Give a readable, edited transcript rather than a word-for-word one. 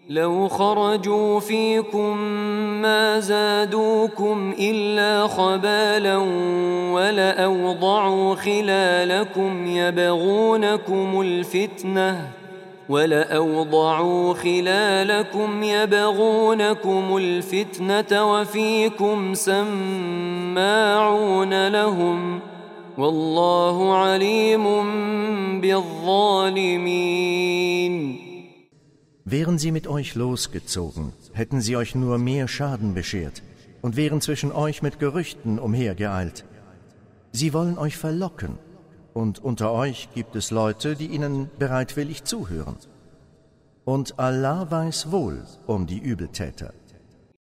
لو خرجوا فيكم ما زادوكم إلا خبالا ولأوضعوا خلالكم يبغونكم الفتنة وفيكم سماعون لهم والله عليم بالظالمين. Wären sie mit euch losgezogen, hätten sie euch nur mehr Schaden beschert und wären zwischen euch mit Gerüchten umhergeeilt. Sie wollen euch verlocken, und unter euch gibt es Leute, die ihnen bereitwillig zuhören. Und Allah weiß wohl um die Übeltäter.